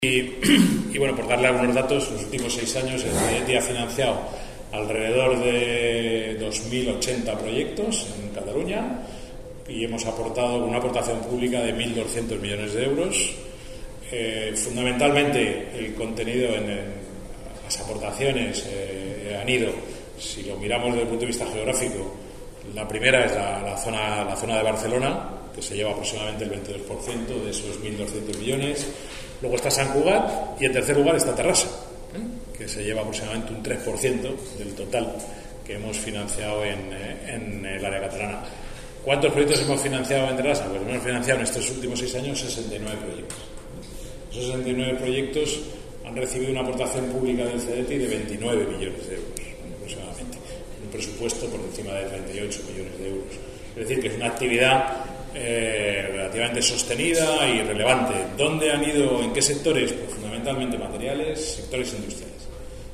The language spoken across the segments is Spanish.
Y bueno, por darle algunos datos, en los últimos 6 años el CDT ha financiado alrededor de 2.080 proyectos en Cataluña y hemos aportado una aportación pública de 1.200 millones de euros. Fundamentalmente el contenido en las aportaciones han ido, si lo miramos desde el punto de vista geográfico, la primera es la zona de Barcelona, que se lleva aproximadamente el 22% de esos 1.200 millones. Luego está Sant Cugat y en tercer lugar está Terrassa, que se lleva aproximadamente un 3% del total que hemos financiado en el área catalana. ¿Cuántos proyectos hemos financiado en Terrassa? Pues hemos financiado en estos últimos 6 años 69 proyectos. Esos 69 proyectos han recibido una aportación pública del CDT de 29 millones de euros, aproximadamente. Un presupuesto por encima de 38 millones de euros. Es decir, que es una actividad relativamente sostenida y relevante. ¿Dónde han ido? ¿En qué sectores? Pues fundamentalmente materiales, sectores industriales.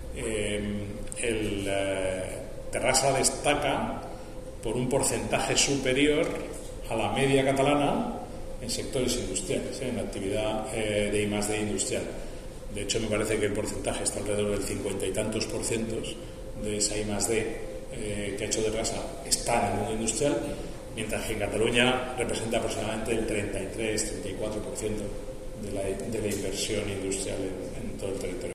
Terrassa destaca por un porcentaje superior a la media catalana en sectores industriales, en la actividad de I+D industrial. De hecho, me parece que el porcentaje está alrededor del 50 y tantos % de esa I+D que ha hecho Terrassa está en el mundo industrial, mientras que en Cataluña representa aproximadamente el 33-34% de la inversión industrial en todo el territorio.